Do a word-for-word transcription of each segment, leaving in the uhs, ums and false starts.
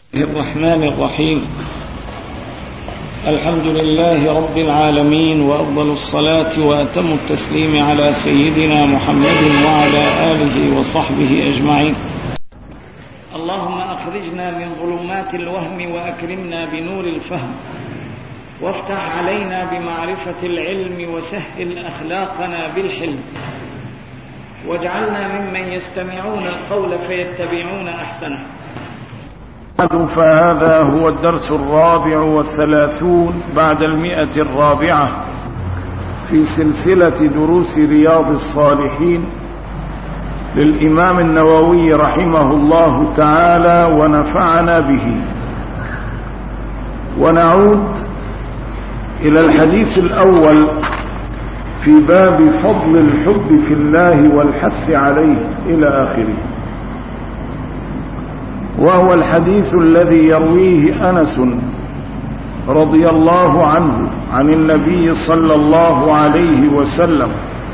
الرحمن الرحيم. الحمد لله رب العالمين، وأفضل الصلاة وأتم التسليم على سيدنا محمد وعلى آله وصحبه أجمعين. اللهم أخرجنا من ظلمات الوهم وأكرمنا بنور الفهم، وافتح علينا بمعرفة العلم، وسهل أخلاقنا بالحلم، واجعلنا ممن يستمعون القول فيتبعون أحسنه. فهذا هو الدرس الرابع والثلاثون بعد المئة الرابعة في سلسلة دروس رياض الصالحين للإمام النووي رحمه الله تعالى ونفعنا به. ونعود إلى الحديث الأول في باب فضل الحب في الله والحث عليه إلى آخره، وهو الحديث الذي يرويه أنس رضي الله عنه عن النبي صلى الله عليه وسلم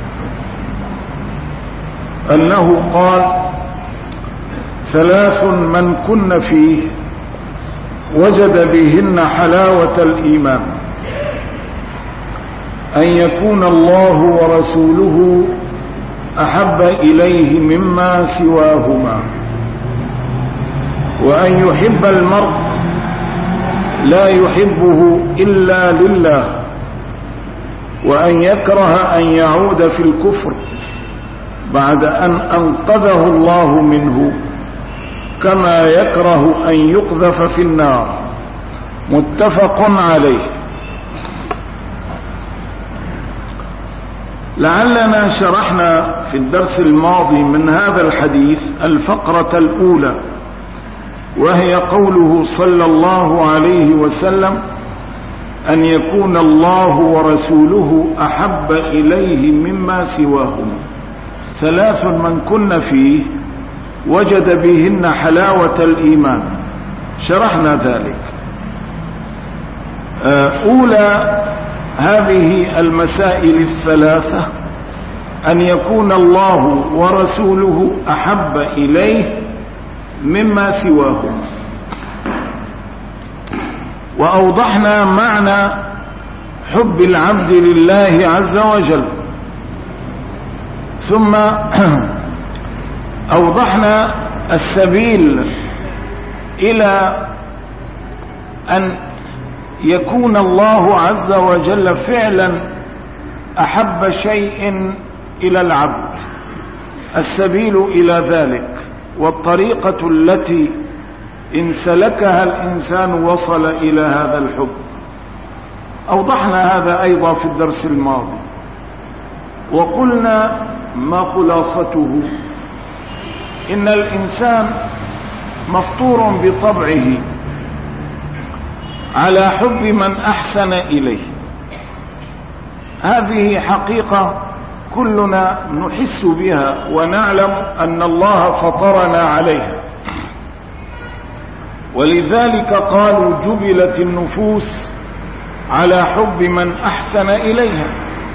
أنه قال: ثلاث من كن فيه وجد بهن حلاوة الإيمان: أن يكون الله ورسوله أحب إليه مما سواهما، وأن يحب المرء لا يحبه إلا لله، وأن يكره أن يعود في الكفر بعد أن أنقذه الله منه، كما يكره أن يقذف في النار. متفق عليه. لعلنا شرحنا في الدرس الماضي من هذا الحديث الفقرة الأولى، وهي قوله صلى الله عليه وسلم: أن يكون الله ورسوله أحب إليه مما سواهما. ثلاث من كن فيه وجد بهن حلاوة الإيمان. شرحنا ذلك. أولى هذه المسائل الثلاثة أن يكون الله ورسوله أحب إليه مما سواهما، وأوضحنا معنى حب العبد لله عز وجل، ثم أوضحنا السبيل إلى أن يكون الله عز وجل فعلا أحب شيء إلى العبد، السبيل إلى ذلك والطريقة التي إن سلكها الإنسان وصل إلى هذا الحب. أوضحنا هذا أيضا في الدرس الماضي، وقلنا ما خلاصته: إن الإنسان مفطور بطبعه على حب من أحسن إليه. هذه حقيقة كلنا نحس بها ونعلم أن الله فطرنا عليها، ولذلك قالوا: جبلت النفوس على حب من أحسن إليها.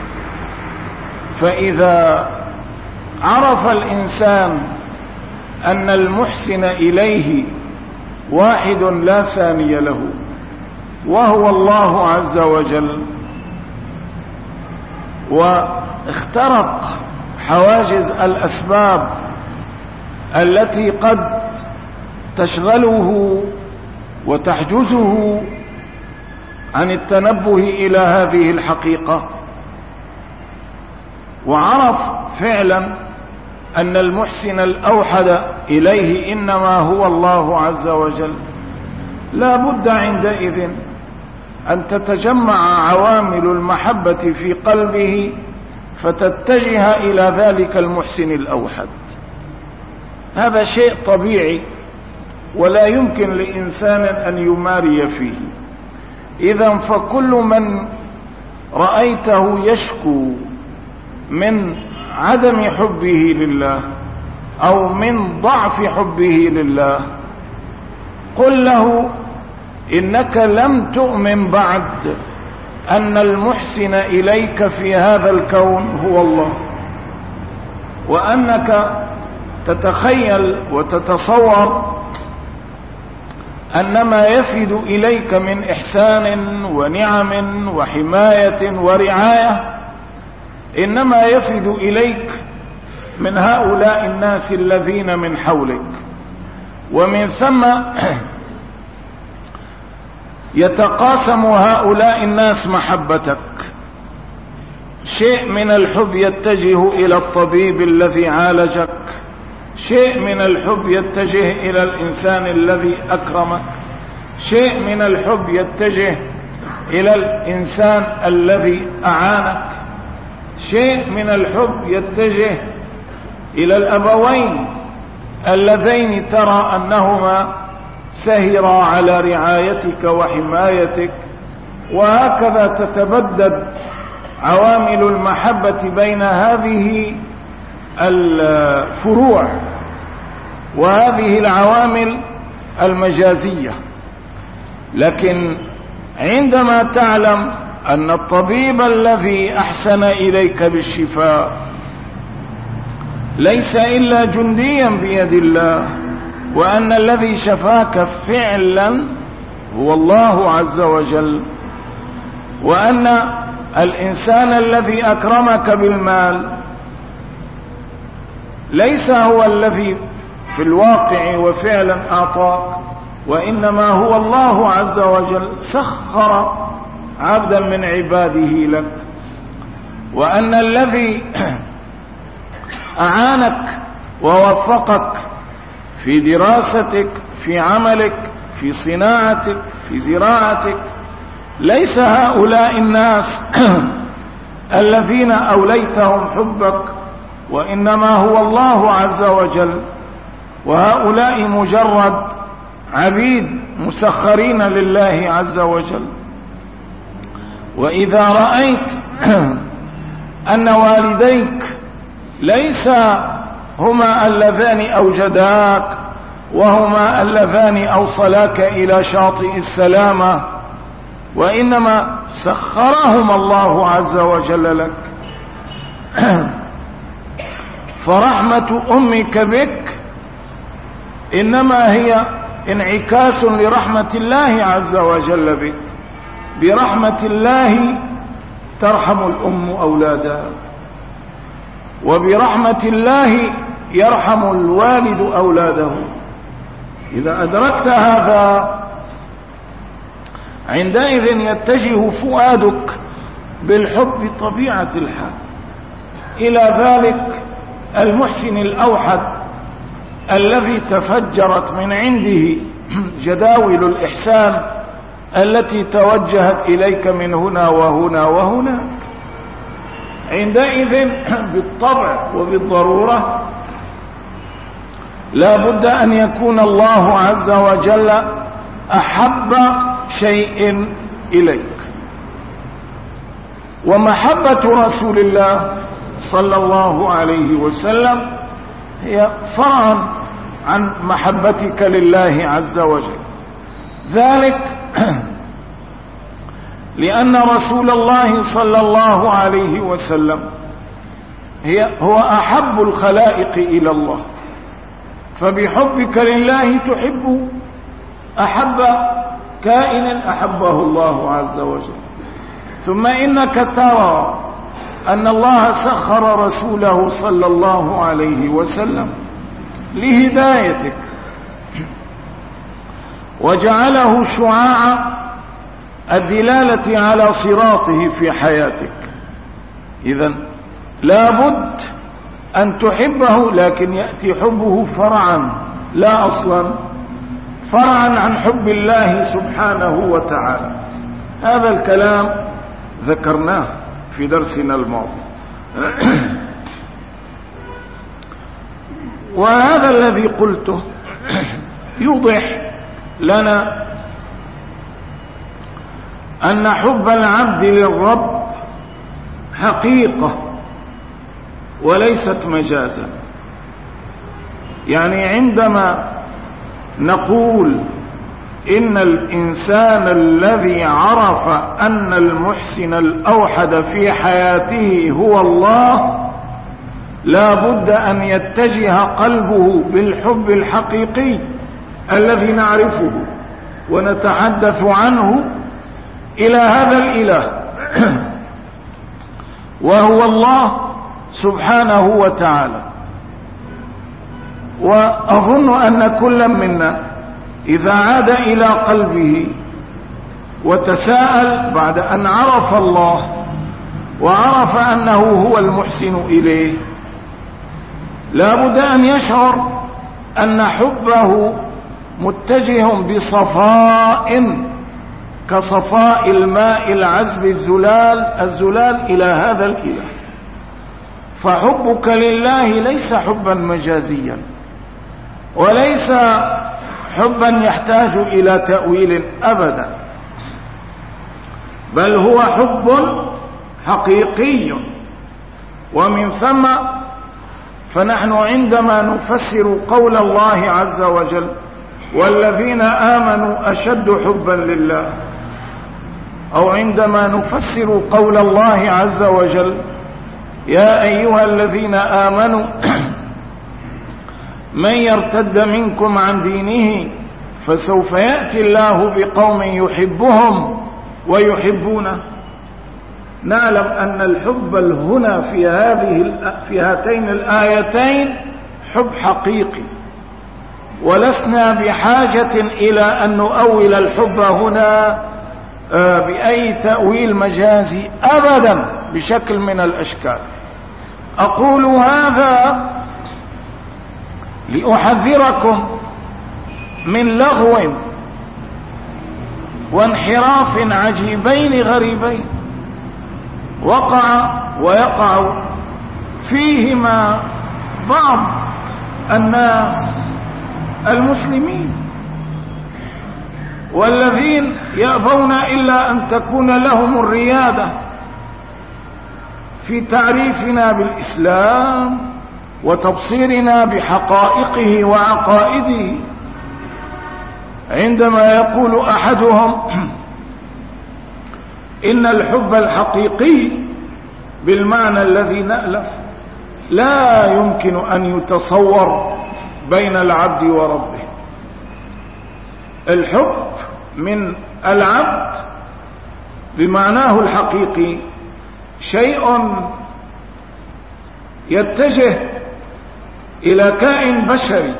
فإذا عرف الإنسان أن المحسن إليه واحد لا ثاني له، وهو الله عز وجل، واخترق حواجز الأسباب التي قد تشغله وتحجزه عن التنبه إلى هذه الحقيقة، وعرف فعلا أن المحسن الأوحد إليه إنما هو الله عز وجل، لا بد عندئذ أن تتجمع عوامل المحبة في قلبه فتتجه إلى ذلك المحسن الأوحد. هذا شيء طبيعي ولا يمكن لإنسان أن يماري فيه. إذن فكل من رأيته يشكو من عدم حبه لله أو من ضعف حبه لله، قل له: إنك لم تؤمن بعد أن المحسن إليك في هذا الكون هو الله، وأنك تتخيل وتتصور أن ما يفد إليك من إحسان ونعم وحماية ورعاية إنما يفد إليك من هؤلاء الناس الذين من حولك، ومن ثم يتقاسم هؤلاء الناس محبتك. شيء من الحب يتجه إلى الطبيب الذي عالجك، شيء من الحب يتجه إلى الإنسان الذي أكرمك، شيء من الحب يتجه إلى الإنسان الذي أعانك، شيء من الحب يتجه إلى الأبوين اللذين ترى أنهما سهرا على رعايتك وحمايتك. وهكذا تتبدد عوامل المحبة بين هذه الفروع وهذه العوامل المجازية. لكن عندما تعلم أن الطبيب الذي أحسن إليك بالشفاء ليس إلا جنديا بيد الله، وأن الذي شفاك فعلا هو الله عز وجل، وأن الإنسان الذي أكرمك بالمال ليس هو الذي في الواقع وفعلا أعطاك، وإنما هو الله عز وجل سخر عبدا من عباده لك، وأن الذي أعانك ووفقك في دراستك، في عملك، في صناعتك، في زراعتك ليس هؤلاء الناس الذين أوليتهم حبك، وإنما هو الله عز وجل، وهؤلاء مجرد عبيد مسخرين لله عز وجل. وإذا رأيت أن والديك ليس هما اللذان أوجداك وهما اللذان أوصلاك إلى شاطئ السلامة، وإنما سخرهما الله عز وجل لك، فرحمة أمك بك إنما هي انعكاس لرحمة الله عز وجل بك. برحمة الله ترحم الأم أولادها، وبرحمة الله يرحم الوالد أولاده. إذا أدركت هذا عندئذ يتجه فؤادك بالحب طبيعة الحال إلى ذلك المحسن الأوحد الذي تفجرت من عنده جداول الإحسان التي توجهت إليك من هنا وهنا وهناك. عندئذ بالطبع وبالضرورة لا بد أن يكون الله عز وجل أحب شيء إليك. ومحبة رسول الله صلى الله عليه وسلم هي فرع عن محبتك لله عز وجل، ذلك لأن رسول الله صلى الله عليه وسلم هي هو أحب الخلائق إلى الله، فبحبك لله تحب أحب كائن أحبه الله عز وجل. ثم إنك ترى أن الله سخر رسوله صلى الله عليه وسلم لهدايتك وجعله شعاع الدلالة على صراطه في حياتك. إذن لابد أن تحبه، لكن يأتي حبه فرعا لا أصلا، فرعا عن حب الله سبحانه وتعالى. هذا الكلام ذكرناه في درسنا الماضي. وهذا الذي قلته يوضح لنا أن حب العبد للرب حقيقة وليست مجازا. يعني عندما نقول إن الإنسان الذي عرف أن المحسن الأوحد في حياته هو الله لا بد أن يتجه قلبه بالحب الحقيقي الذي نعرفه ونتحدث عنه إلى هذا الإله وهو الله سبحانه وتعالى. وأظن أن كل منا إذا عاد إلى قلبه وتساءل بعد أن عرف الله وعرف أنه هو المحسن إليه، لا بد أن يشعر أن حبه متجه بصفاء كصفاء الماء العذب الزلال الزلال إلى هذا الإله. فحبك لله ليس حبا مجازيا، وليس حبا يحتاج إلى تأويل أبدا، بل هو حب حقيقي. ومن ثم فنحن عندما نفسر قول الله عز وجل والذين آمنوا أشد حبا لله، أو عندما نفسر قول الله عز وجل يا أيها الذين آمنوا من يرتد منكم عن دينه فسوف يأتي الله بقوم يحبهم ويحبونه، نعلم أن الحب هنا في هذه في هاتين الآيتين حب حقيقي، ولسنا بحاجة إلى أن نؤول الحب هنا بأي تأويل مجازي أبدا بشكل من الأشكال. أقول هذا لأحذركم من لغو وانحراف عجيبين غريبين وقع ويقع فيهما بعض الناس المسلمين، والذين يأبون إلا أن تكون لهم الريادة في تعريفنا بالإسلام وتبصيرنا بحقائقه وعقائده. عندما يقول أحدهم إن الحب الحقيقي بالمعنى الذي نألف لا يمكن أن يتصور بين العبد وربه. الحب من العبد بمعناه الحقيقي شيء يتجه إلى كائن بشري،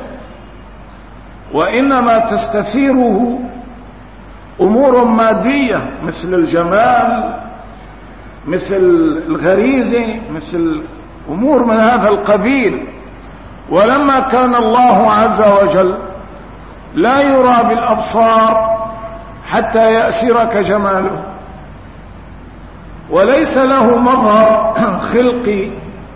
وإنما تستثيره أمور مادية مثل الجمال، مثل الغريزة، مثل أمور من هذا القبيل. ولما كان الله عز وجل لا يرى بالأبصار حتى يأسرك جماله، وليس له مظهر خلقي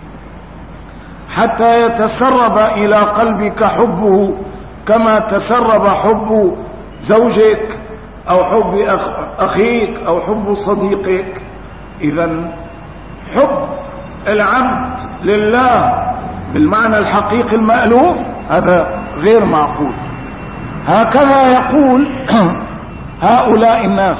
حتى يتسرب إلى قلبك حبه كما تسرب حب زوجك أو حب أخيك أو حب صديقك. إذن حب العبد لله بالمعنى الحقيقي المألوف هذا غير معقول. هكذا يقول هؤلاء الناس،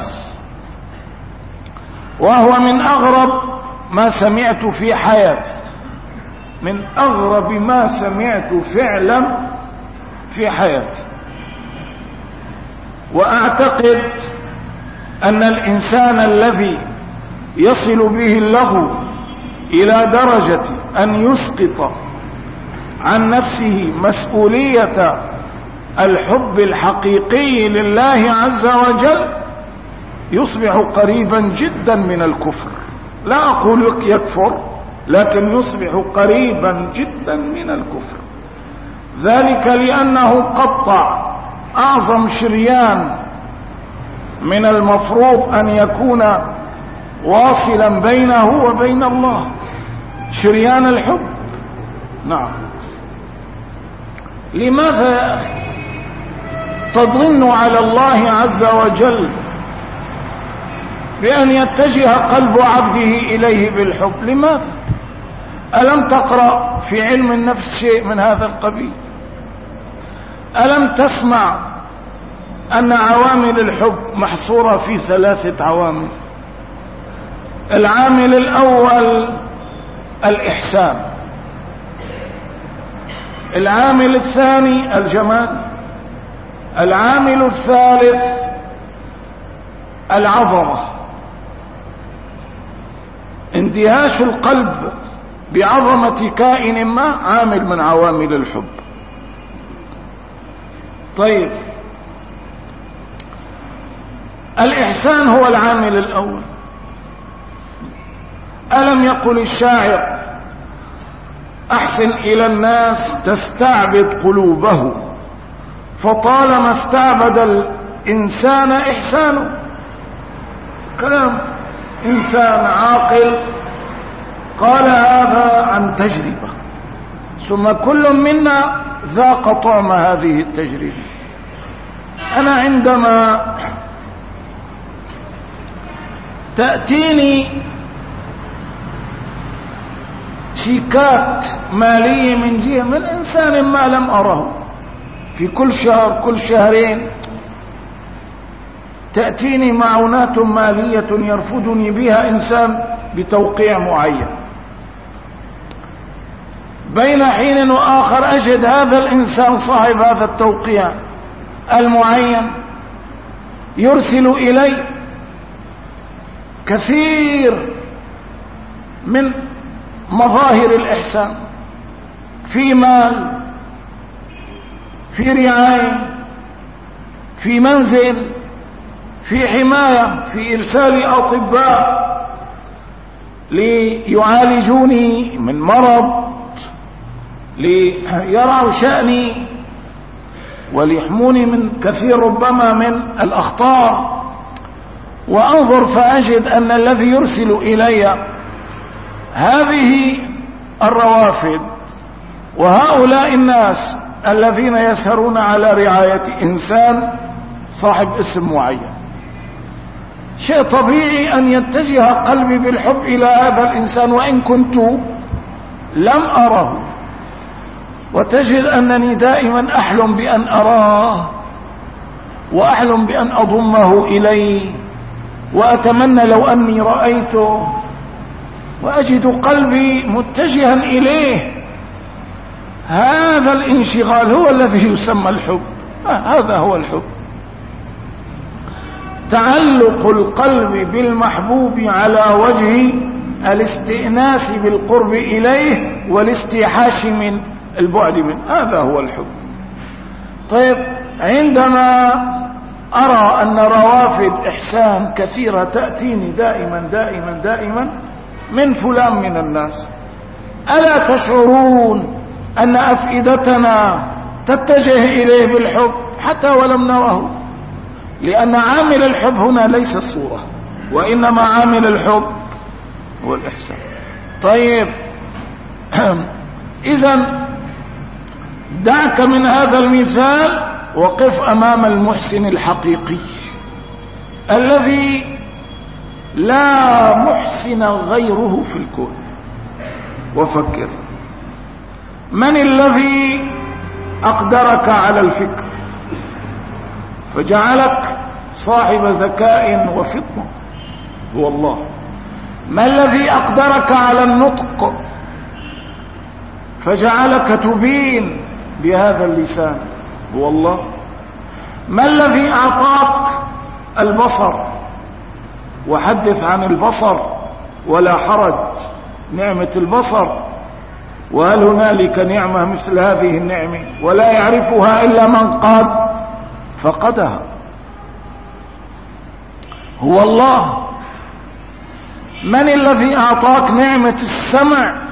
وهو من أغرب ما سمعت في حياتي، من أغرب ما سمعت فعلا في حياتي. وأعتقد أن الإنسان الذي يصل به اللغو إلى درجة أن يسقط عن نفسه مسؤولية الحب الحقيقي لله عز وجل يصبح قريبا جدا من الكفر. لا أقول يكفر، لكن يصبح قريبا جدا من الكفر. ذلك لأنه قطع أعظم شريان من المفروض أن يكون واصلا بينه وبين الله، شريان الحب. نعم. لماذا يا أخي تظن على الله عز وجل بأن يتجه قلب عبده إليه بالحب؟ لماذا؟ ألم تقرأ في علم النفس شيء من هذا القبيل؟ ألم تسمع أن عوامل الحب محصورة في ثلاثة عوامل؟ العامل الأول الإحسان، العامل الثاني الجمال، العامل الثالث العظمة، اندهاش القلب بعظمة كائن ما عامل من عوامل الحب. طيب، الإحسان هو العامل الأول. ألم يقل الشاعر: أحسن إلى الناس تستعبد قلوبه، فطالما استعبد الإنسان إحسانه. كلام إنسان عاقل قال هذا عن تجربة، ثم كل منا ذاق طعم هذه التجربة. أنا عندما تأتيني شيكات مالية من جهة من إنسان ما لم أره في كل شهر كل شهرين، تأتيني معونات مالية يرفضني بها إنسان بتوقيع معين، بين حين وآخر أجد هذا الإنسان صاحب هذا التوقيع المعين يرسل إلي كثير من مظاهر الإحسان، في مال، في رعاية، في منزل، في حماية، في إرسال أطباء ليعالجوني من مرض، ليرعوا شأني وليحموني من كثير ربما من الأخطار. وأنظر فأجد أن الذي يرسل إلي هذه الروافد وهؤلاء الناس الذين يسهرون على رعاية إنسان صاحب اسم معين، شيء طبيعي أن يتجه قلبي بالحب إلى هذا الإنسان وإن كنت لم أره، وتجد أنني دائما أحلم بأن أراه وأحلم بأن أضمه إلي، وأتمنى لو أني رأيته، وأجد قلبي متجها إليه. هذا الانشغال هو الذي يسمى الحب، هذا هو الحب، تعلق القلب بالمحبوب على وجه الاستئناس بالقرب إليه والاستيحاش من البعد منه، هذا هو الحب. طيب، عندما أرى أن روافد إحسان كثيرة تأتيني دائما دائما دائما من فلان من الناس، ألا تشعرون أن أفئدتنا تتجه إليه بالحب حتى ولم نره؟ لأن عامل الحب هنا ليس الصورة، وإنما عامل الحب هو الإحسان. طيب، إذن دعك من هذا المثال، وقف أمام المحسن الحقيقي الذي لا محسن غيره في الكون، وفكر: من الذي أقدرك على الفكر فجعلك صاحب ذكاء وفطنة؟ هو الله. ما الذي أقدرك على النطق فجعلك تبين بهذا اللسان؟ هو الله. ما الذي أعطاك البصر؟ وحدث عن البصر ولا حرج، نعمة البصر، وهل هنالك نعمة مثل هذه النعمة ولا يعرفها إلا من قد فقدها؟ هو الله. من الذي أعطاك نعمة السمع؟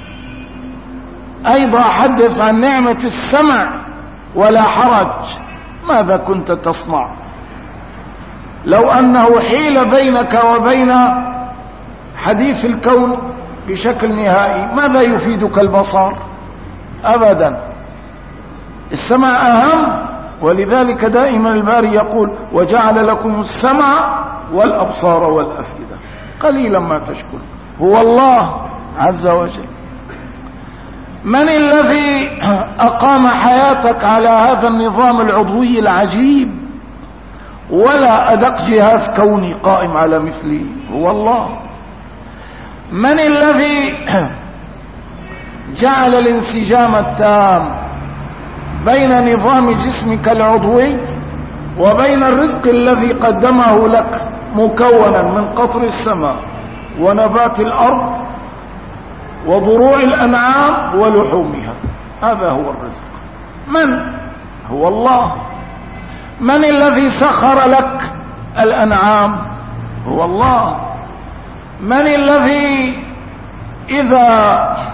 أيضا حدث عن نعمة السمع ولا حرج، ماذا كنت تصنع لو أنه حيل بينك وبين حديث الكون بشكل نهائي؟ ماذا يفيدك البصر؟ أبدا. السمع أهم، ولذلك دائما الباري يقول: وجعل لكم السمع والأبصار والأفئدة قليلا ما تشكر. هو الله عز وجل. من الذي أقام حياتك على هذا النظام العضوي العجيب ولا أدق جهاز كوني قائم على مثله؟ هو الله. من الذي جعل الانسجام التام بين نظام جسمك العضوي وبين الرزق الذي قدمه لك مكونا من قطر السماء ونبات الأرض وضروع الأنعام ولحومها. هذا هو الرزق. من هو الله. من الذي سخر لك الأنعام؟ هو الله. من الذي إذا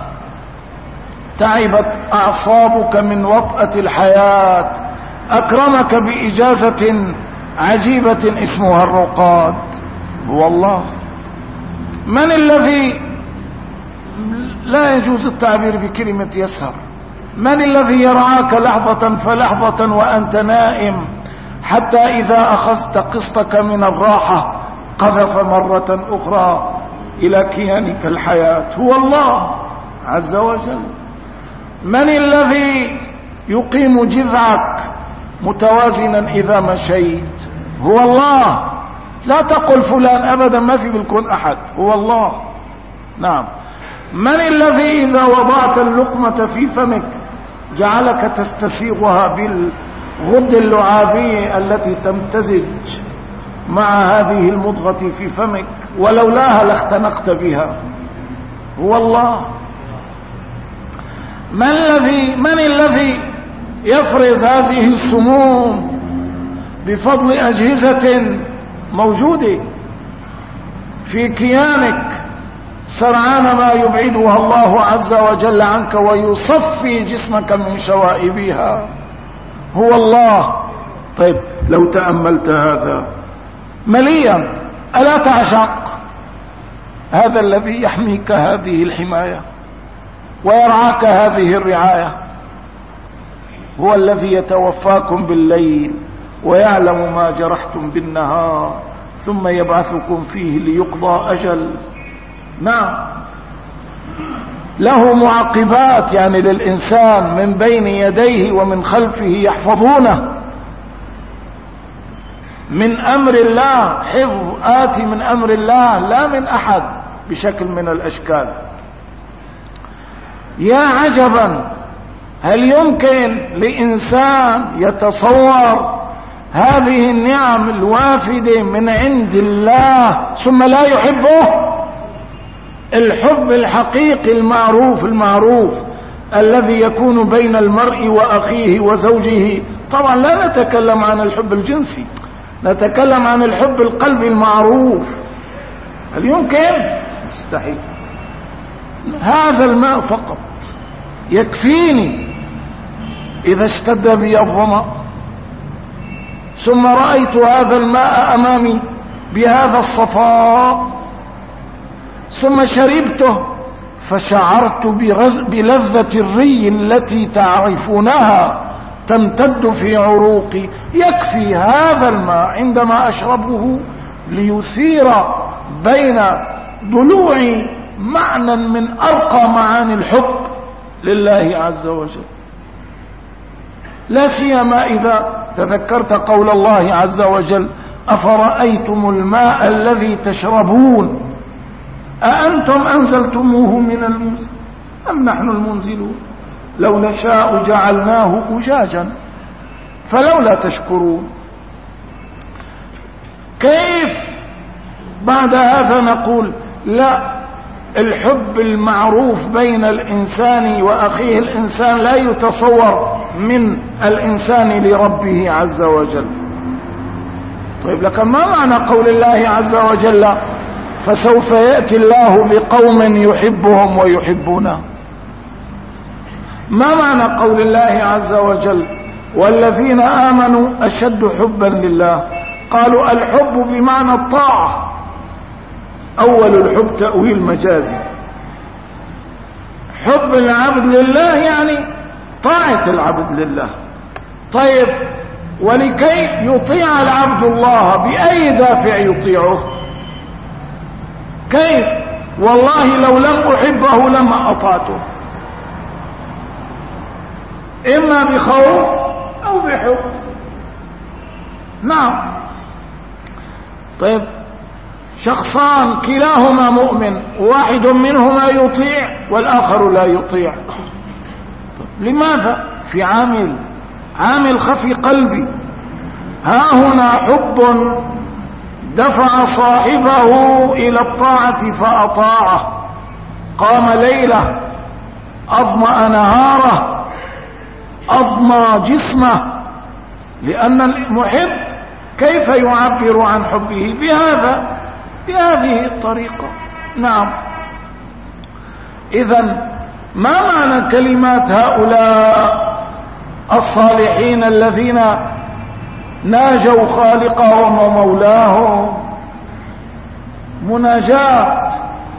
تعبت أعصابك من وطأة الحياة أكرمك بإجازة عجيبة اسمها الرقاد؟ هو الله. من الذي لا يجوز التعبير بكلمة يسهر؟ من الذي يرعاك لحظة فلحظة وأنت نائم حتى إذا أخذت قسطك من الراحة قذف مرة أخرى إلى كيانك الحياة؟ هو الله عز وجل. من الذي يقيم جذعك متوازنا إذا مشيت؟ هو الله. لا تقل فلان أبدا، ما في بالكون أحد، هو الله. نعم. من الذي إذا وضعت اللقمة في فمك جعلك تستسيغها بالغد اللعابية التي تمتزج مع هذه المضغة في فمك، ولولاها لاختنقت بها؟ هو الله. من الذي من الذي يفرز هذه السموم بفضل أجهزة موجودة في كيانك سرعان ما يبعدها الله عز وجل عنك ويصفي جسمك من شوائبها؟ هو الله. طيب لو تأملت هذا مليا ألا تعشق هذا الذي يحميك هذه الحماية ويرعاك هذه الرعاية؟ هو الذي يتوفاكم بالليل ويعلم ما جرحتم بالنهار ثم يبعثكم فيه ليقضى أجل. نعم. له معقبات يعني للإنسان من بين يديه ومن خلفه يحفظونه من أمر الله. حفظ آتي من أمر الله لا من أحد بشكل من الأشكال. يا عجبا، هل يمكن لإنسان يتصور هذه النعم الوافدة من عند الله ثم لا يحبه؟ الحب الحقيقي المعروف المعروف الذي يكون بين المرء وأخيه وزوجه. طبعا لا نتكلم عن الحب الجنسي، نتكلم عن الحب القلبي المعروف. هل يمكن؟ مستحيل. هذا الماء فقط يكفيني إذا اشتد بي الظمأ، ثم رأيت هذا الماء أمامي بهذا الصفاء ثم شربته فشعرت بلذة الري التي تعرفونها تمتد في عروقي. يكفي هذا الماء عندما أشربه ليثير بين ضلوعي معنى من أرقى معاني الحب لله عز وجل. لا سيما إذا تذكرت قول الله عز وجل: أفرأيتم الماء الذي تشربون أأنتم أنزلتموه من المزن أم نحن المنزلون لو نشاء جعلناه أجاجا فلولا تشكرون. كيف بعد هذا نقول لا، الحب المعروف بين الإنسان وأخيه الإنسان لا يتصور من الإنسان لربه عز وجل؟ طيب لكن ما معنى قول الله عز وجل: فسوف يأتي الله بقوم يحبهم ويحبونه؟ ما معنى قول الله عز وجل: والذين آمنوا أشد حبا لله؟ قالوا الحب بمعنى الطاعة. أول الحب تأويل مجازي. حب العبد لله يعني طاعة العبد لله. طيب ولكي يطيع العبد الله بأي دافع يطيعه؟ كيف؟ والله لو لم أحبه لما أطعته، إما بخوف أو بحب. نعم. طيب شخصان كلاهما مؤمن، واحد منهما يطيع والآخر لا يطيع. لماذا؟ في عامل عامل خفي قلبي. ها هنا حب دفع صاحبه إلى الطاعة فأطاعه، قام ليلة، أظمأ نهاره، أضمى جسمه، لأن المحب كيف يعبر عن حبه؟ بهذا بهذه الطريقة. نعم. إذن ما معنى كلمات هؤلاء الصالحين الذين ناجوا خالقهم ومولاهم؟ مناجاة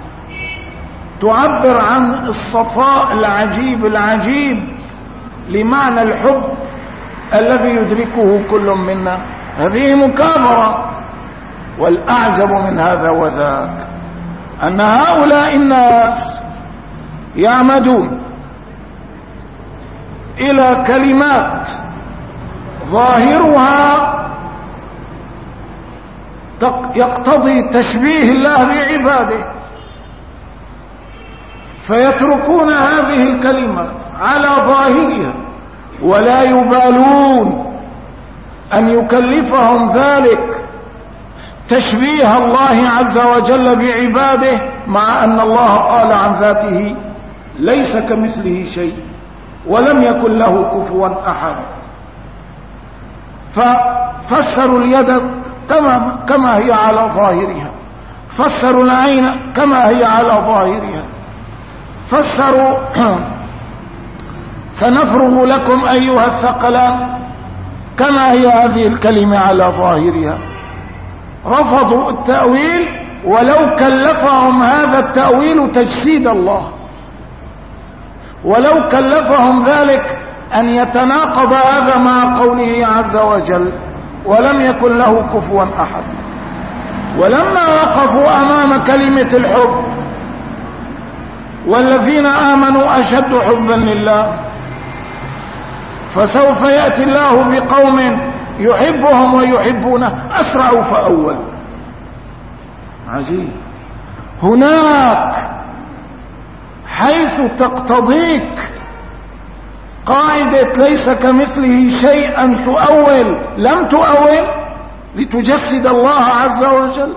تعبر عن الصفاء العجيب العجيب لمعنى الحب الذي يدركه كل منا. هذه مكابرة. والأعجب من هذا وذاك أن هؤلاء الناس يعمدون إلى كلمات ظاهرها يقتضي تشبيه الله بعباده، فيتركون هذه الكلمات على ظاهرها ولا يبالون أن يكلفهم ذلك تشبيه الله عز وجل بعباده، مع أن الله قال عن ذاته ليس كمثله شيء ولم يكن له كفوا أحد. ففسروا اليد كما, كما هي على ظاهرها، فسروا العين كما هي على ظاهرها، فسروا سنفرغ لكم أيها الثقلان كما هي هذه الكلمة على ظاهرها. رفضوا التأويل ولو كلفهم هذا التأويل تجسيد الله، ولو كلفهم ذلك أن يتناقض هذا مع قوله عز وجل ولم يكن له كفوا أحد. ولما وقفوا أمام كلمة الحب والذين آمنوا أشد حبا لله، فسوف يأتي الله بقوم يحبهم ويحبونه أسرعوا فأول. عجيب. هناك حيث تقتضيك قاعدة ليس كمثله شيء أن تؤول، لم تؤول لتجسد الله عز وجل.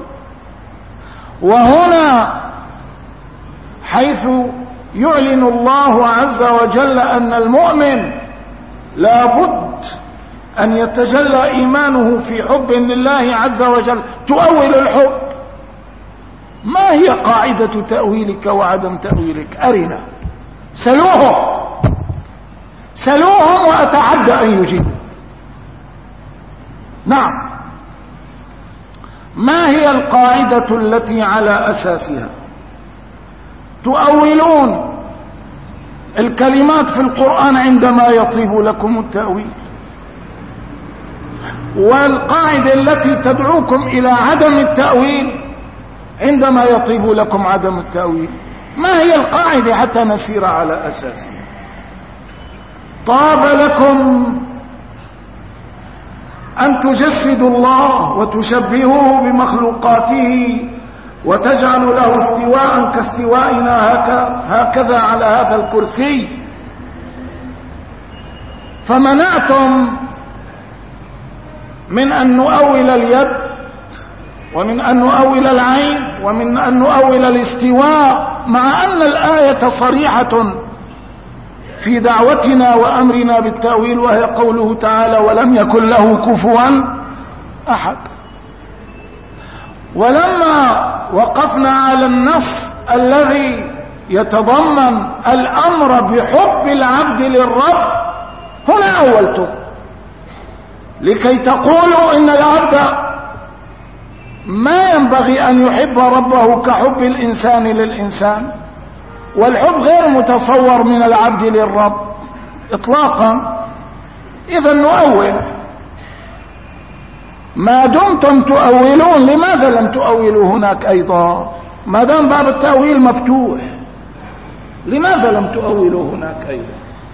وهنا حيث يعلن الله عز وجل أن المؤمن لا بد أن يتجلى إيمانه في حب لله عز وجل، تؤول الحب. ما هي قاعدة تأويلك وعدم تأويلك؟ أرنا. سلوهم سلوهم وأتعدى أن يجيبوا. نعم. ما هي القاعدة التي على أساسها تؤولون الكلمات في القرآن عندما يطيب لكم التأويل، والقاعدة التي تدعوكم إلى عدم التأويل عندما يطيب لكم عدم التأويل؟ ما هي القاعدة حتى نسير على أساسها؟ طاب لكم أن تجسدوا الله وتشبهوه بمخلوقاته وتجعلوا له استواء كاستوائنا هكذا على هذا الكرسي، فمنعتم من أن نؤول اليد ومن أن نؤول العين ومن أن نؤول الاستواء، مع أن الآية صريحة في دعوتنا وأمرنا بالتأويل، وهي قوله تعالى ولم يكن له كفوا أحد. ولما وقفنا على النص الذي يتضمن الأمر بحب العبد للرب، هنا أولتم لكي تقولوا إن العبد ما ينبغي أن يحب ربه كحب الإنسان للإنسان، والحب غير متصور من العبد للرب إطلاقا. إذا نؤول. ما دمتم تؤولون لماذا لم تؤولوا هناك أيضا؟ ما دام باب التأويل مفتوح لماذا لم تؤولوا هناك أيضا؟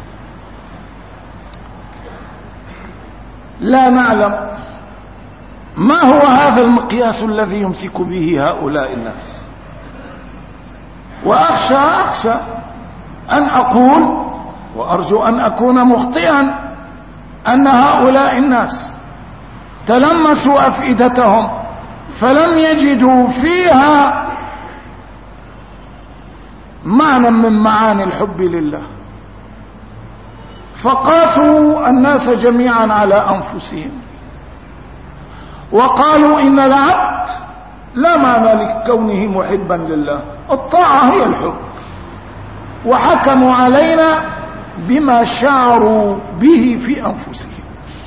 لا نعلم ما هو هذا المقياس الذي يمسك به هؤلاء الناس. وأخشى أخشى أن أقول وأرجو أن أكون مخطئا أن هؤلاء الناس تلمسوا أفئدتهم فلم يجدوا فيها معنى من معاني الحب لله، فقاسوا الناس جميعا على أنفسهم وقالوا إن العبد لا معنى لكونه محبا لله، الطاعة هي الحب، وحكموا علينا بما شعروا به في أنفسهم.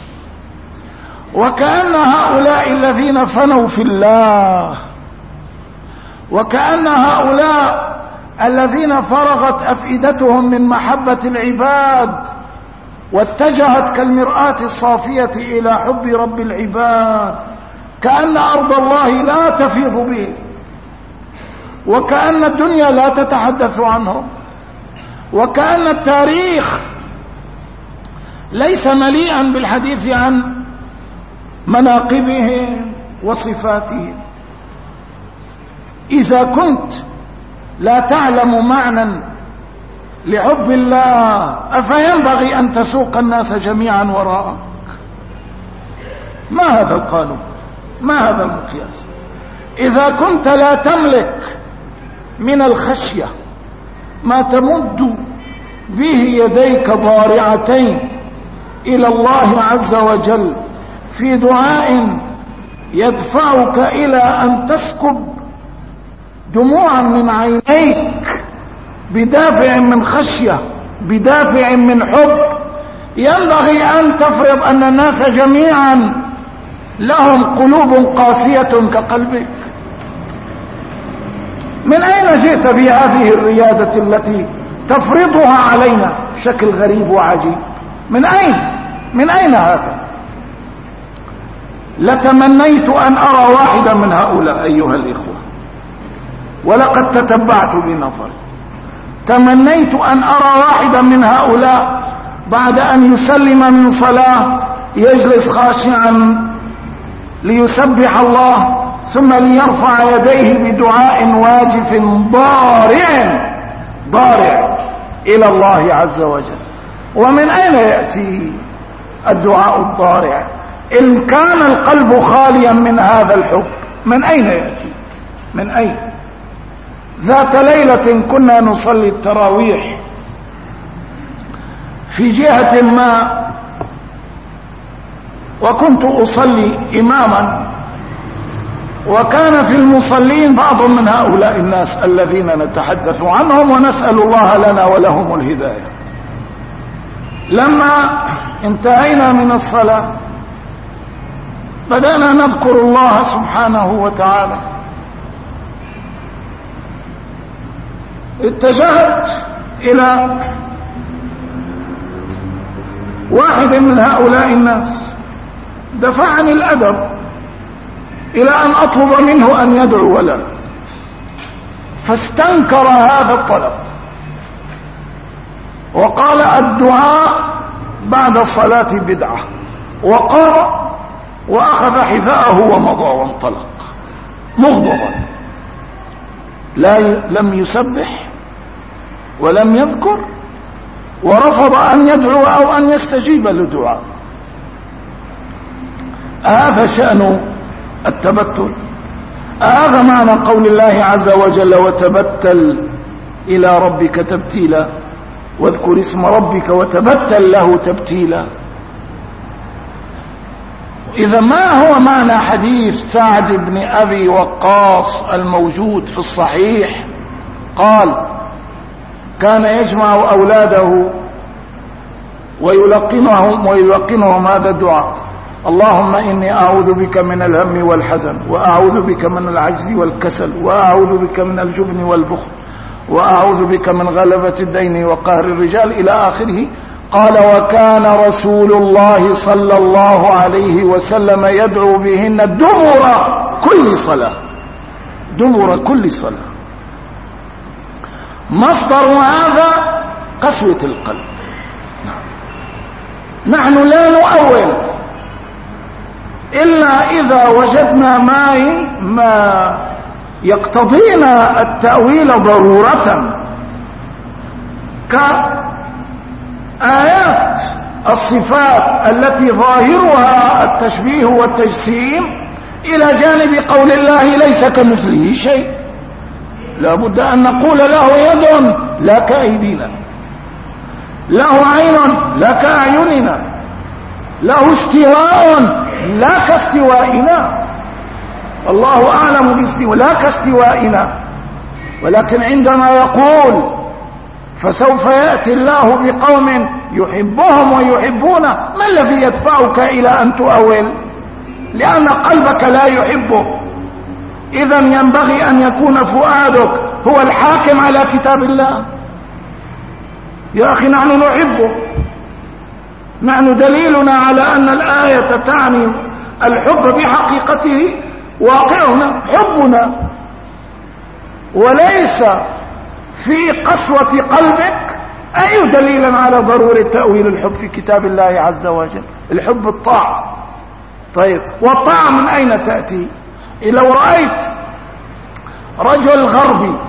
وكأن هؤلاء الذين فنوا في الله، وكأن هؤلاء الذين فرغت أفئدتهم من محبة العباد واتجهت كالمرآة الصافية إلى حب رب العباد، كأن أرض الله لا تفيض به، وكأن الدنيا لا تتحدث عنهم، وكأن التاريخ ليس مليئا بالحديث عن مناقبهم وصفاتهم. إذا كنت لا تعلم معنى لحب الله أفينبغي أن تسوق الناس جميعا وراءك؟ ما هذا القانون؟ ما هذا المقياس؟ إذا كنت لا تملك من الخشية ما تمد به يديك ضارعتين إلى الله عز وجل في دعاء يدفعك إلى أن تسكب دموعا من عينيك بدافع من خشية، بدافع من حب، ينبغي أن تفرض أن الناس جميعا لهم قلوب قاسية كقلبك. من أين جئت بهذه الريادة التي تفرضها علينا بشكل غريب وعجيب؟ من أين؟ من أين هذا؟ لتمنيت أن أرى واحدا من هؤلاء أيها الإخوة، ولقد تتبعت بنظري، تمنيت أن أرى واحدا من هؤلاء بعد أن يسلم من صلاة يجلس خاشعا ليسبح الله ثم ليرفع يديه بدعاء واجف ضارع ضارع إلى الله عز وجل. ومن أين يأتي الدعاء الضارع إن كان القلب خاليا من هذا الحب؟ من أين يأتي؟ من أين؟ ذات ليلة كنا نصلي التراويح في جهة ما، وكنت أصلي إماما، وكان في المصلين بعض من هؤلاء الناس الذين نتحدث عنهم ونسأل الله لنا ولهم الهداية. لما انتهينا من الصلاة بدأنا نذكر الله سبحانه وتعالى، اتجهت إلى واحد من هؤلاء الناس، دفعني الأدب إلى أن أطلب منه أن يدعو لنا، فاستنكر هذا الطلب وقال الدعاء بعد الصلاة بدعة، وقام وأخذ حذاءه ومضى وانطلق مغضبا، لا لم يسبح ولم يذكر، ورفض أن يدعو أو أن يستجيب للدعاء. هذا شأن التبتل؟ هذا معنى قول الله عز وجل وتبتل إلى ربك تبتيلا واذكر اسم ربك وتبتل له تبتيلا؟ إذا ما هو معنى حديث سعد بن أبي وقاص الموجود في الصحيح؟ قال كان يجمع أولاده ويلقنهم ويلقنهم هذا الدعاء: اللهم إني أعوذ بك من الهم والحزن، وأعوذ بك من العجز والكسل، وأعوذ بك من الجبن والبخل، وأعوذ بك من غلبة الدين وقهر الرجال إلى آخره. قال وكان رسول الله صلى الله عليه وسلم يدعو بهن دبر كل صلاة، دبر كل صلاة. مصدر هذا قسوة القلب. نحن لا نؤول إلا إذا وجدنا ما ما يقتضينا التأويل ضرورة، كآيات الصفات التي ظاهرها التشبيه والتجسيم إلى جانب قول الله ليس كمثله شيء، لا بد أن نقول له يد لا كأيدينا، له عين لا كأعيننا، له استواء لا كاستوائنا، الله أعلم باستواء لا كاستوائنا. ولكن عندما يقول فسوف يأتي الله بقوم يحبهم ويحبونه، ما الذي يدفعك إلى أن تؤول؟ لأن قلبك لا يحبه. إذن ينبغي أن يكون فؤادك هو الحاكم على كتاب الله. يا أخي نحن نحبه، نحن دليلنا على أن الآية تعني الحب بحقيقته واقعنا حبنا، وليس في قسوة قلبك أي دليل على ضرورة تأويل الحب في كتاب الله عز وجل. الحب الطاعة. طيب والطاعة من أين تأتي؟ لو رأيت رجل غربي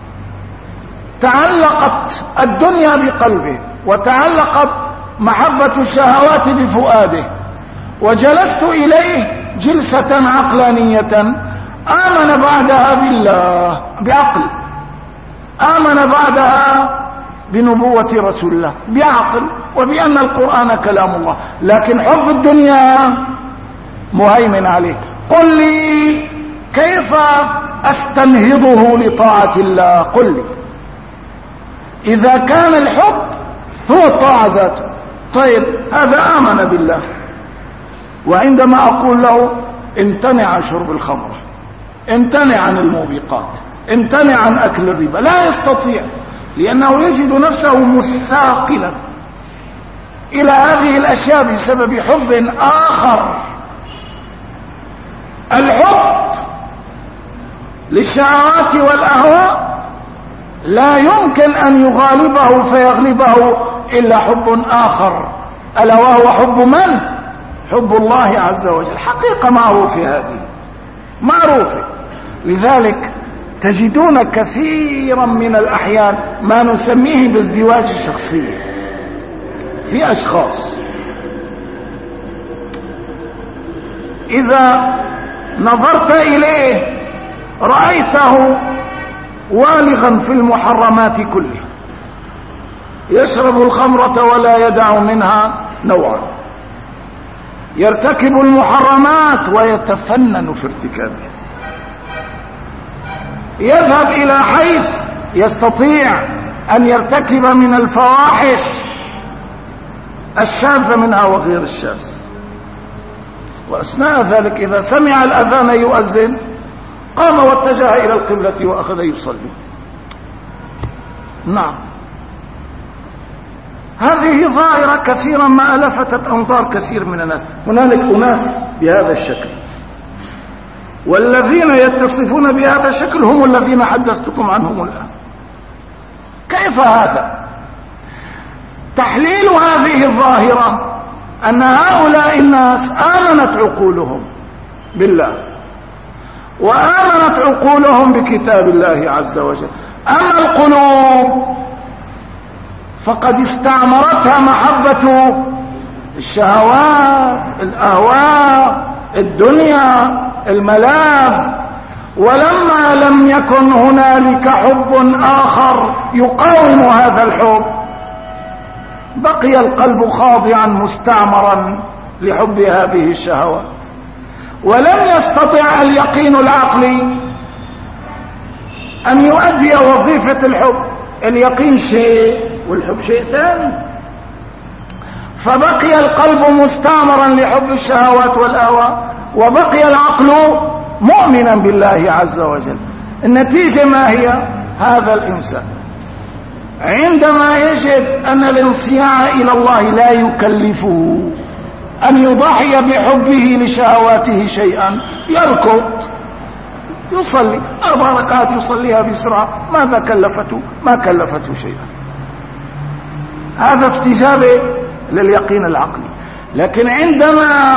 تعلقت الدنيا بقلبه وتعلقت محبة الشهوات بفؤاده، وجلست إليه جلسة عقلانية، آمن بعدها بالله بعقل، آمن بعدها بنبوة رسول الله بعقل، وبأن القرآن كلام الله، لكن حب الدنيا مهيمن عليه. قل لي كيف أستنهضه لطاعة الله؟ قل لي. إذا كان الحب هو الطاعة ذاته، طيب هذا آمن بالله، وعندما أقول له امتنع عن شرب الخمر، امتنع عن الموبقات، امتنع عن أكل الربا، لا يستطيع، لأنه يجد نفسه مثاقلا إلى هذه الأشياء بسبب حب آخر. الحب للشهوات والأهواء لا يمكن أن يغالبه فيغلبه إلا حب آخر، ألا وهو حب من؟ حب الله عز وجل. حقيقة معروفة هذه، معروفة. لذلك تجدون كثيرا من الأحيان ما نسميه بازدواج الشخصية في أشخاص إذا نظرت إليه رأيته والغا في المحرمات كلها، يشرب الخمرة ولا يدع منها نوعا، يرتكب المحرمات ويتفنن في ارتكابها، يذهب إلى حيث يستطيع أن يرتكب من الفواحش الشاذة منها وغير الشاذ. وأثناء ذلك إذا سمع الأذان يؤذن قام واتجه إلى القبلة وأخذ يصلي. نعم، هذه ظاهرة كثيرا ما ألفتت أنظار كثير من الناس. هنالك أناس بهذا الشكل، والذين يتصفون بهذا الشكل هم الذين حدثتكم عنهم الآن. كيف هذا؟ تحليل هذه الظاهرة أن هؤلاء الناس آمنت عقولهم بالله وآمنت عقولهم بكتاب الله عز وجل، أما القلوب فقد استعمرتها محبة الشهوات، الأهواء، الدنيا، الملاذ، ولما لم يكن هنالك حب آخر يقاوم هذا الحب بقي القلب خاضعا مستعمرا لحب هذه الشهوات، ولم يستطع اليقين العقلي أن يؤدي وظيفة الحب. اليقين شيء والحب شيء ثاني، فبقي القلب مستعمرا لحب الشهوات والأهواء، وبقي العقل مؤمنا بالله عز وجل. النتيجة ما هي؟ هذا الإنسان عندما يجد أن الانصياع إلى الله لا يكلفه أن يضحي بحبه لشهواته شيئا، يركض يصلي أربع ركعات يصليها بسرعة، ماذا كلفته؟ ما كلفته شيئا. هذا استجابة لليقين العقلي. لكن عندما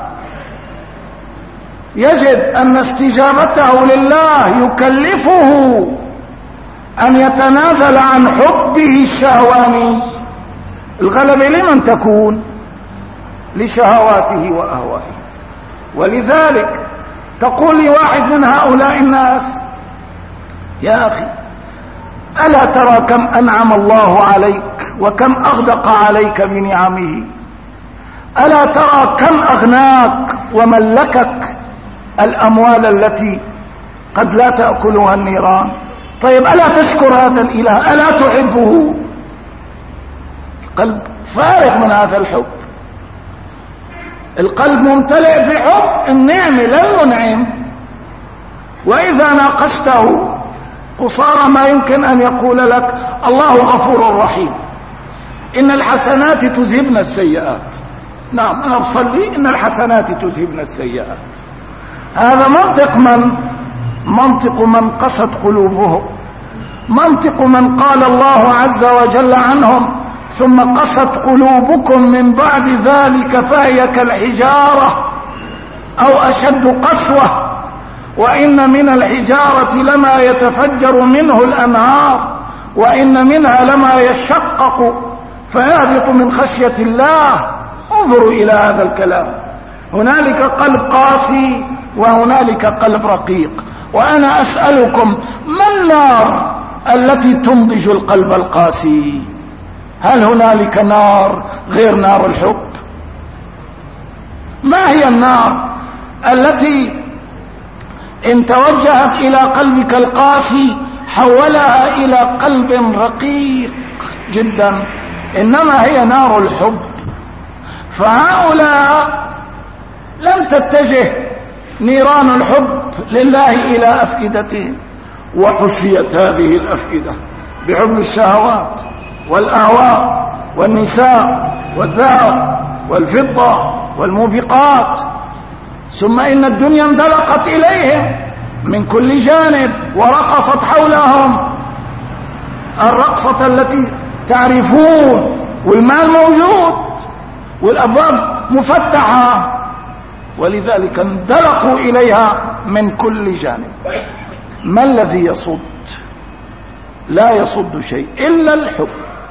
يجد أن استجابته لله يكلفه أن يتنازل عن حبه الشهواني، الغلبة لمن تكون؟ لشهواته وأهوائه. ولذلك تقول لي واحد من هؤلاء الناس: يا أخي، ألا ترى كم أنعم الله عليك وكم أغدق عليك بنعمه؟ ألا ترى كم أغناك وملكك الأموال التي قد لا تأكلها النيران؟ طيب ألا تشكر هذا الإله؟ ألا تحبه؟ القلب فارغ من هذا الحب. القلب ممتلئ بحب النعم لا المنعم، وإذا ناقشته قصارى ما يمكن أن يقول لك: الله غفور رحيم، إن الحسنات تذهبن السيئات. نعم، أنا بصلي إن الحسنات تذهبن السيئات. هذا منطق من منطق من قست قلوبهم، منطق من قال الله عز وجل عنهم: ثم قست قلوبكم من بعد ذلك فهي كالحجارة أو أشد قسوة، وإن من الحجارة لما يتفجر منه الأنهار، وإن منها لما يشقق فيهبط من خشية الله. انظروا إلى هذا الكلام. هنالك قلب قاسي وهنالك قلب رقيق. وأنا أسألكم: ما النار التي تنضج القلب القاسي؟ هل هنالك نار غير نار الحب؟ ما هي النار التي إن توجهت إلى قلبك القاسي حولها إلى قلب رقيق جدا؟ إنما هي نار الحب. فهؤلاء لم تتجه نيران الحب لله إلى أفئدتهم، وحشيت هذه الأفئدة بحب الشهوات والأهواء والنساء والذهب والفضة والموبقات. ثم إن الدنيا اندلقت إليهم من كل جانب ورقصت حولهم الرقصة التي تعرفون، والمال موجود والأبواب مفتحة، ولذلك اندلقوا إليها من كل جانب. ما الذي يصد؟ لا يصد شيء إلا الحب.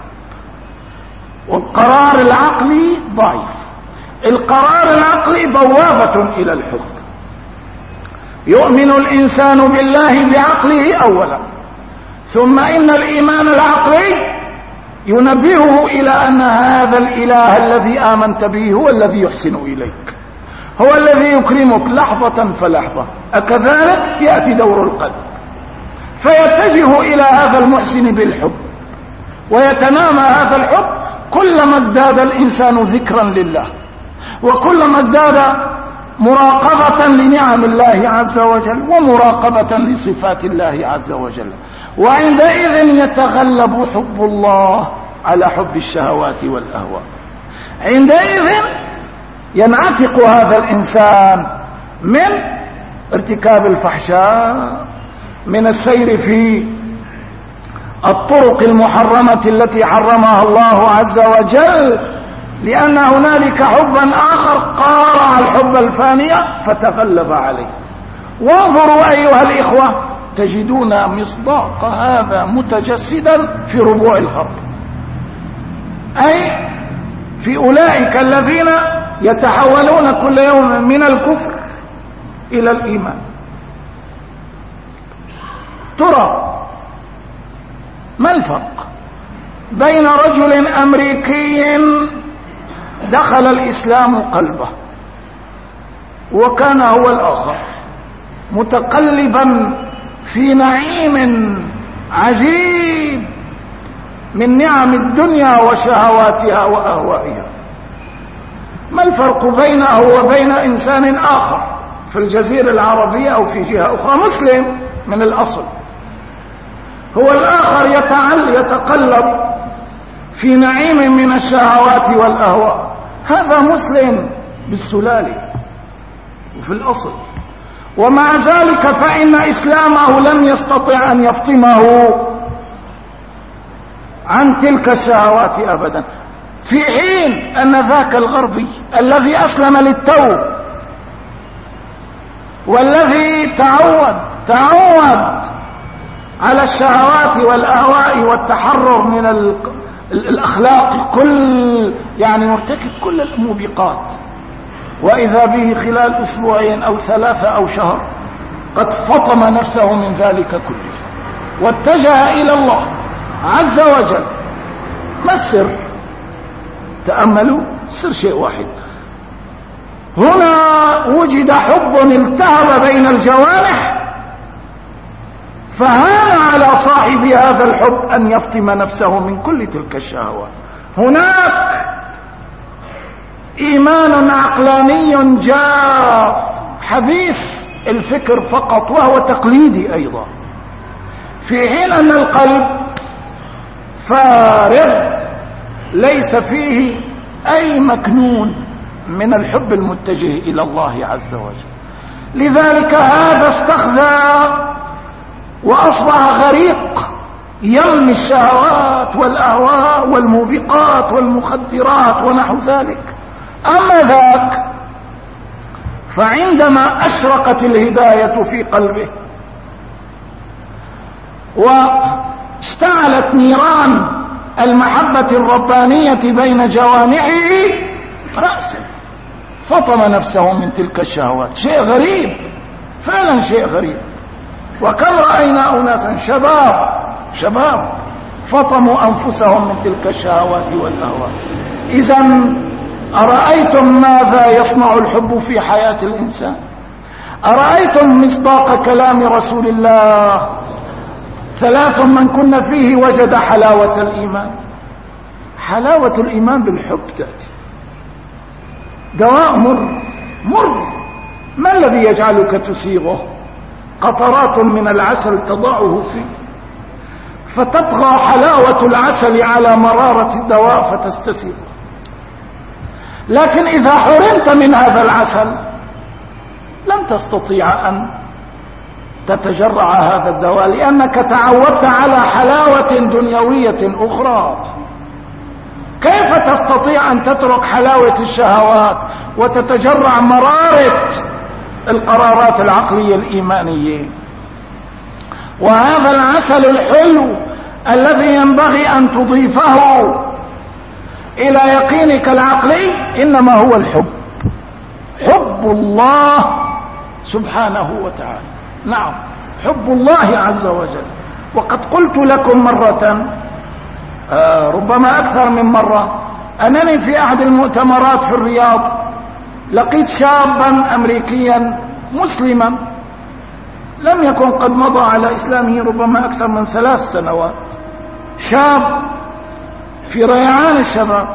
والقرار العقلي ضعيف. القرار العقلي بوابة إلى الحب. يؤمن الإنسان بالله بعقله أولا، ثم إن الإيمان العقلي ينبهه إلى أن هذا الإله الذي آمنت به هو الذي يحسن إليك، هو الذي يكرمك لحظة فلحظة. أكذلك يأتي دور القلب فيتجه إلى هذا المحسن بالحب، ويتنامى هذا الحب كلما ازداد الإنسان ذكرا لله، وكلما ازداد مراقبة لنعم الله عز وجل ومراقبة لصفات الله عز وجل. وعندئذ يتغلب حب الله على حب الشهوات والأهواء. عندئذ ينعتق هذا الإنسان من ارتكاب الفحشاء، من السير في الطرق المحرمة التي حرمها الله عز وجل، لأن هنالك حبا آخر قارع الحب الفانية فتغلب عليه. وانظروا أيها الإخوة، تجدون مصداق هذا متجسدا في ربوع الخرب، أي في أولئك الذين يتحولون كل يوم من الكفر إلى الإيمان. ترى ما الفرق بين رجل أمريكي دخل الإسلام قلبه وكان هو الآخر متقلبا في نعيم عجيب من نعم الدنيا وشهواتها وأهوائها؟ ما الفرق بينه وبين إنسان آخر في الجزيرة العربية أو في جهة أخرى مسلم من الأصل؟ هو الآخر يتعل يتقلب في نعيم من الشهوات والأهواء، هذا مسلم بالسلالة وفي الأصل، ومع ذلك فإن إسلامه لم يستطع أن يفطمه عن تلك الشهوات أبدا، في حين أن ذاك الغربي الذي أسلم للتو والذي تعود تعود على الشهوات والأهواء والتحرر من الأخلاق، كل يعني مرتكب كل الموبقات، وإذا به خلال أسبوعين أو ثلاثة أو شهر قد فطم نفسه من ذلك كله واتجه إلى الله عز وجل. ما السر؟ تأملوا، السر شيء واحد: هنا وجد حب التهب بين الجوانح، فهان على صاحب هذا الحب أن يفطم نفسه من كل تلك الشهوات. هناك إيمان عقلاني جاف حبيس الفكر فقط وهو تقليدي أيضا، في حين أن القلب فارغ ليس فيه أي مكنون من الحب المتجه إلى الله عز وجل. لذلك هذا استخذى وأصبح غريق يم الشهوات والأهواء والموبقات والمخدرات ونحو ذلك. أما ذاك فعندما أشرقت الهداية في قلبه واشتعلت نيران المحبة الربانية بين جوانحه رأسا فطم نفسه من تلك الشهوات. شيء غريب، فعلا شيء غريب. وكم رأينا أناسا شباب شباب فطموا أنفسهم من تلك الشهوات والأهواء. إذن أرأيتم ماذا يصنع الحب في حياة الإنسان؟ أرأيتم مصداق كلام رسول الله: ثلاث من كن فيه وجد حلاوة الإيمان. حلاوة الإيمان بالحب تأتي، دواء مر مر. ما الذي يجعلك تسيغه؟ قطرات من العسل تضعه فيه فتطغى حلاوة العسل على مرارة الدواء فتستسيغه. لكن إذا حرمت من هذا العسل لم تستطيع أن تتجرع هذا الدواء، لأنك تعودت على حلاوة دنيوية أخرى. كيف تستطيع أن تترك حلاوة الشهوات وتتجرع مرارة القرارات العقلية الإيمانية؟ وهذا العسل الحلو الذي ينبغي أن تضيفه إلى يقينك العقلي إنما هو الحب، حب الله سبحانه وتعالى. نعم، حب الله عز وجل. وقد قلت لكم مرة، آه ربما أكثر من مرة، أنني في أحد المؤتمرات في الرياض لقيت شابا أمريكيا مسلما لم يكن قد مضى على إسلامه ربما أكثر من ثلاث سنوات، شاب في ريعان الشباب،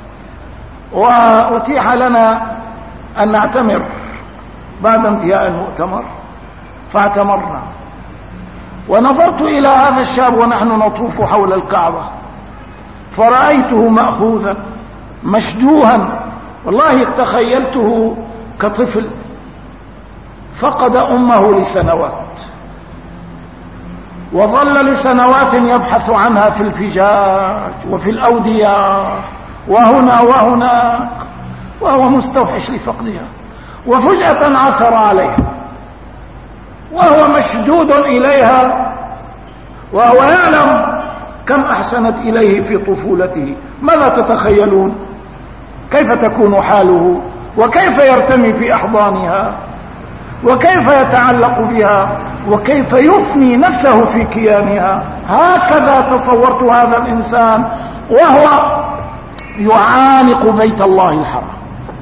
وأتيح لنا أن نعتمر بعد انتهاء المؤتمر، فاعتمرنا. ونظرت إلى هذا الشاب ونحن نطوف حول الكعبة فرأيته مأخوذا مشدوها، والله تخيلته كطفل فقد أمه لسنوات، وظل لسنوات يبحث عنها في الفجاج وفي الأودية وهنا وهناك، وهو مستوحش لفقدها، وفجأة عثر عليها وهو مشدود إليها، وهو يعلم كم أحسنت إليه في طفولته. ماذا تتخيلون؟ كيف تكون حاله؟ وكيف يرتمي في أحضانها؟ وكيف يتعلق بها؟ وكيف يفني نفسه في كيانها؟ هكذا تصورت هذا الإنسان وهو يعانق بيت الله الحرام.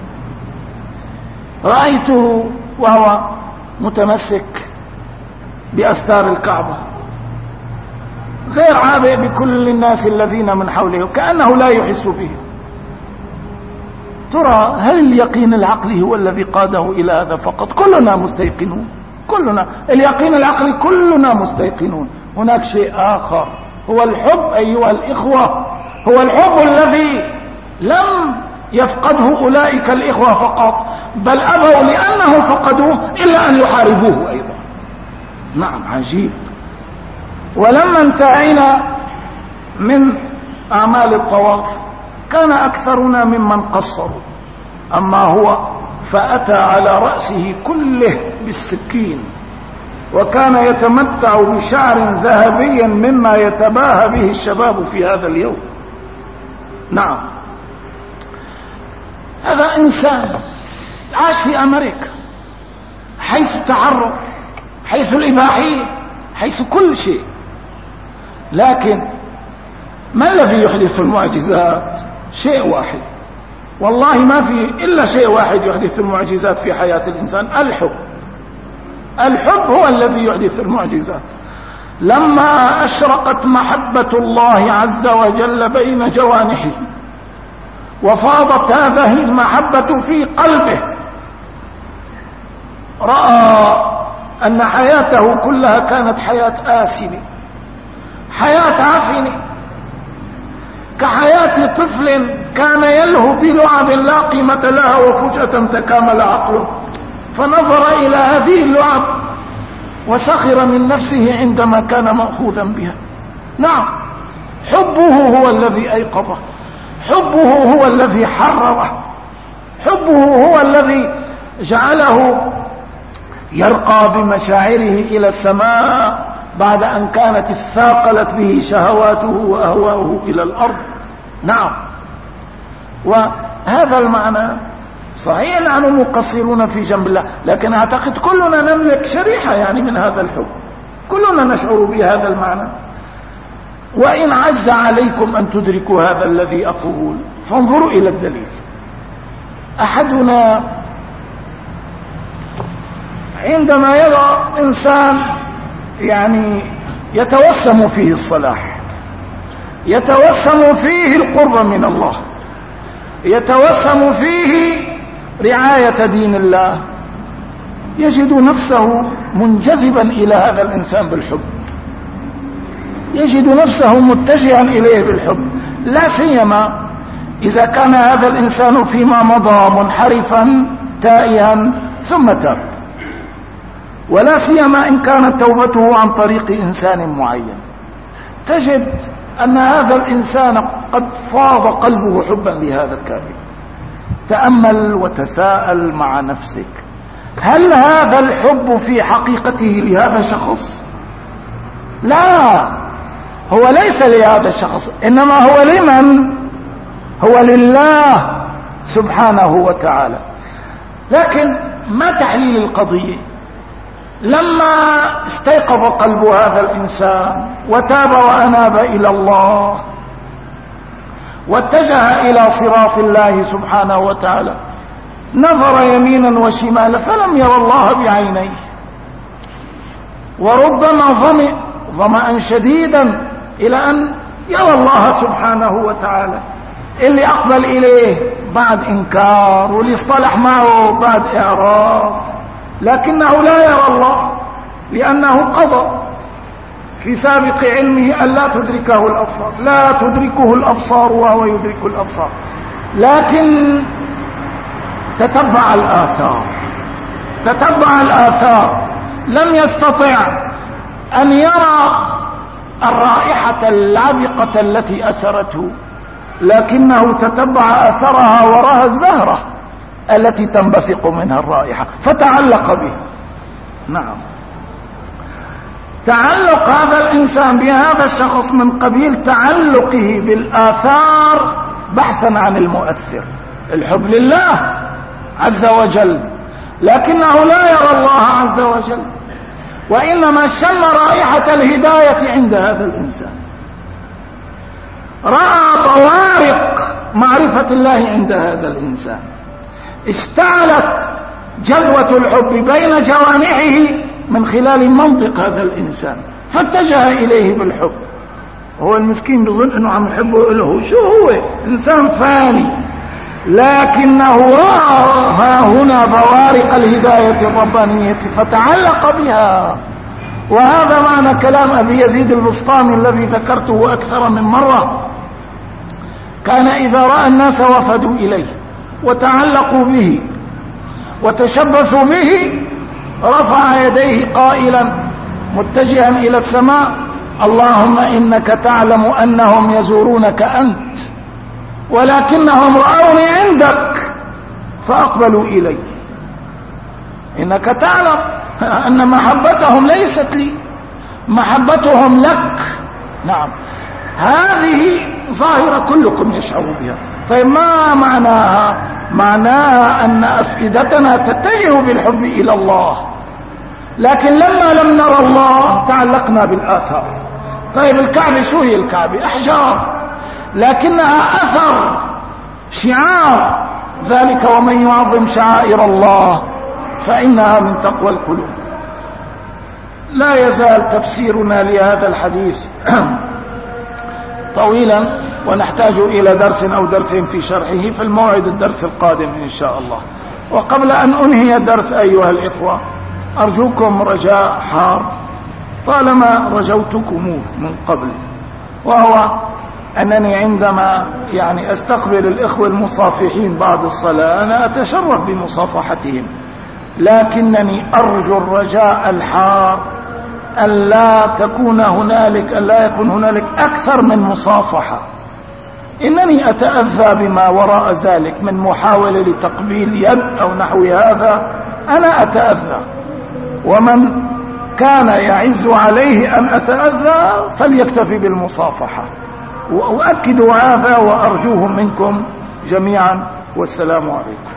رأيته وهو متمسك بأستار الكعبة غير عابئ بكل الناس الذين من حوله، كأنه لا يحس به. ترى هل اليقين العقلي هو الذي قاده إلى هذا فقط؟ كلنا مستيقنون، كلنا اليقين العقلي كلنا مستيقنون. هناك شيء آخر هو الحب أيها الإخوة، هو الحب الذي لم يفقده أولئك الإخوة فقط، بل أبوا لأنه فقدوه إلا أن يحاربوه أيضا. نعم، عجيب. ولما انتهينا من أعمال الطواف كان أكثرنا ممن قصروا، أما هو فأتى على رأسه كله بالسكين، وكان يتمتع بشعر ذهبي مما يتباهى به الشباب في هذا اليوم. نعم، هذا إنسان عاش في أمريكا حيث التعرف، حيث الإباحية، حيث كل شيء. لكن ما الذي يحدث المعجزات؟ شيء واحد، والله ما في إلا شيء واحد يحدث المعجزات في حياة الإنسان: الحب. الحب هو الذي يحدث المعجزات. لما أشرقت محبة الله عز وجل بين جوانحه وفاضت هذه المحبة في قلبه، رأى أن حياته كلها كانت حياة آسنة، حياة عفنة، كحياة طفل كان يلهو بلعب لا قيمة لها وفجأة تكامل عقله، فنظر إلى هذه اللعب وسخر من نفسه عندما كان مأخوذا بها. نعم، حبه هو الذي أيقظه، حبه هو الذي حرره، حبه هو الذي جعله يرقى بمشاعره إلى السماء بعد أن كانت اثاقلت به شهواته وأهواؤه إلى الأرض. نعم، وهذا المعنى صحيح نحن مقصرون في جنب الله، لكن أعتقد كلنا نملك شريحة يعني من هذا الحب، كلنا نشعر بهذا المعنى. وإن عز عليكم أن تدركوا هذا الذي أقول فانظروا إلى الدليل. أحدنا عندما يرى إنسان يعني يتوسم فيه الصلاح، يتوسم فيه القرب من الله، يتوسم فيه رعاية دين الله، يجد نفسه منجذبا إلى هذا الإنسان بالحب، يجد نفسه متجها إليه بالحب، لا سيما إذا كان هذا الإنسان فيما مضى منحرفا تائها ثم تاب، ولا سيما إن كانت توبته عن طريق إنسان معين. تجد أن هذا الإنسان قد فاض قلبه حبا لهذا الكافر. تأمل وتساءل مع نفسك، هل هذا الحب في حقيقته لهذا الشخص؟ لا، هو ليس لهذا الشخص، إنما هو لمن؟ هو لله سبحانه وتعالى. لكن ما تحليل القضية؟ لما استيقظ قلب هذا الإنسان وتاب وأناب إلى الله واتجه إلى صراط الله سبحانه وتعالى، نظر يمينا وشمالا فلم ير الله بعينيه، وربما ظمئ ظمأ شديدا إلى أن يرى الله سبحانه وتعالى. اللي أقبل إليه بعد إنكار، واللي اصطلح معه بعد إعراض، لكنه لا يرى الله لأنه قضى في سابق علمه أن لا تدركه الأبصار، لا تدركه الأبصار وهو يدرك الأبصار. لكن تتبع الآثار، تتبع الآثار، لم يستطع أن يرى الرائحة العبقة التي أسرته، لكنه تتبع أثرها وراء الزهرة التي تنبثق منها الرائحة فتعلق به. نعم، تعلق هذا الإنسان بهذا الشخص من قبيل تعلقه بالآثار بحثا عن المؤثر. الحب لله عز وجل، لكنه لا يرى الله عز وجل، وإنما شم رائحة الهداية عند هذا الإنسان، رأى بوارق معرفة الله عند هذا الإنسان، اشتعلت جذوة الحب بين جوانحه من خلال منطق هذا الإنسان، فاتجه إليه بالحب. هو المسكين بظن أنه عم يحبه له، شو هو إنسان فاني، لكنه رأى هنا بوارق الهداية الربانية فتعلق بها. وهذا معنى كلام أبي يزيد البسطامي الذي ذكرته أكثر من مرة. كان إذا رأى الناس وفدوا إليه وتعلقوا به وتشبثوا به رفع يديه قائلا متجها إلى السماء: اللهم إنك تعلم أنهم يزورونك أنت، ولكنهم رأوني عندك فأقبلوا إلي. إنك تعلم أن محبتهم ليست لي، محبتهم لك. نعم، هذه ظاهرة كلكم يشعر بها. طيب ما معناها؟ معناها أن أفئدتنا تتجه بالحب إلى الله، لكن لما لم نرى الله تعلقنا بالآثار. طيب الكعبة شو هي الكعبة؟ أحجار، لكنها أثر، شعار ذلك ومن يعظم شعائر الله فإنها من تقوى القلوب. لا يزال تفسيرنا لهذا الحديث طويلا، ونحتاج إلى درس أو درسين في شرحه في الموعد الدرس القادم إن شاء الله. وقبل أن أنهي الدرس أيها الإخوة، أرجوكم رجاء حار طالما رجوتكموه من قبل، وهو أنني عندما يعني أستقبل الإخوة المصافحين بعد الصلاة أنا أتشرف بمصافحتهم، لكنني أرجو الرجاء الحار أن لا تكون هنالك أن لا يكون هنالك أكثر من مصافحة. إنني أتأذى بما وراء ذلك من محاولة لتقبيل يد أو نحو هذا، أنا أتأذى، ومن كان يعز عليه أن أتأذى فليكتفي بالمصافحة. وأؤكد هذا وأرجوه منكم جميعا، والسلام عليكم.